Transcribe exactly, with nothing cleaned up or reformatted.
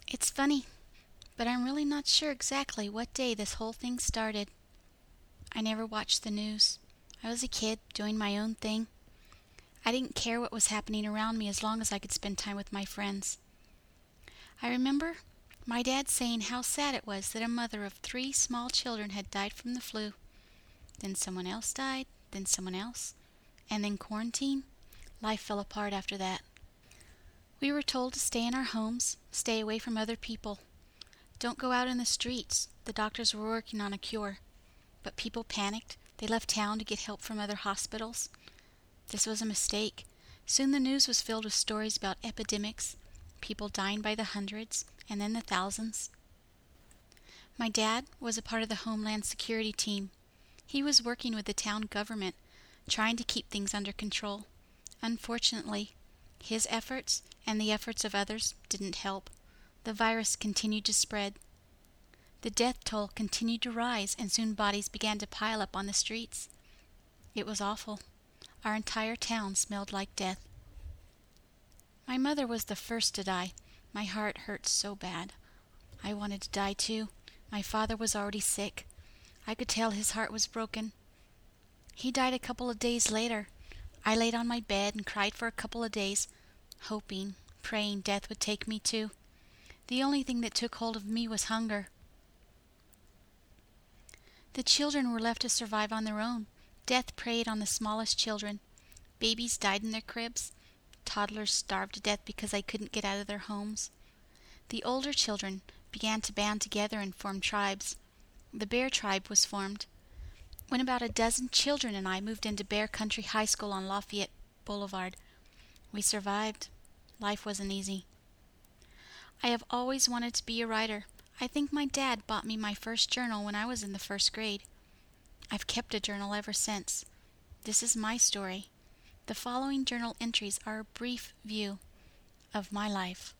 It's funny, but I'm really not sure exactly what day this whole thing started. I never watched the news. I was a kid doing my own thing. I didn't care what was happening around me as long as I could spend time with my friends. I remember my dad saying how sad it was that a mother of three small children had died from the flu. Then someone else died, then someone else, and then quarantine. Life fell apart after that. We were told to stay in our homes, stay away from other people. Don't go out in the streets. The doctors were working on a cure. But people panicked. They left town to get help from other hospitals. This was a mistake. Soon the news was filled with stories about epidemics, people dying by the hundreds, and then the thousands. My dad was a part of the Homeland Security team. He was working with the town government, trying to keep things under control. Unfortunately, his efforts and the efforts of others didn't help. The virus continued to spread. The death toll continued to rise, and soon bodies began to pile up on the streets. It was awful. Our entire town smelled like death. My mother was the first to die. My heart hurt so bad. I wanted to die too. My father was already sick. I could tell his heart was broken. He died a couple of days later. I laid on my bed and cried for a couple of days, hoping, praying death would take me too. The only thing that took hold of me was hunger. The children were left to survive on their own. Death preyed on the smallest children. Babies died in their cribs. Toddlers starved to death because they couldn't get out of their homes. The older children began to band together and form tribes. The Bear Tribe was formed. When about a dozen children and I moved into Bear Country High School on Lafayette Boulevard, we survived. Life wasn't easy. I have always wanted to be a writer. I think my dad bought me my first journal when I was in the first grade. I've kept a journal ever since. This is my story. The following journal entries are a brief view of my life.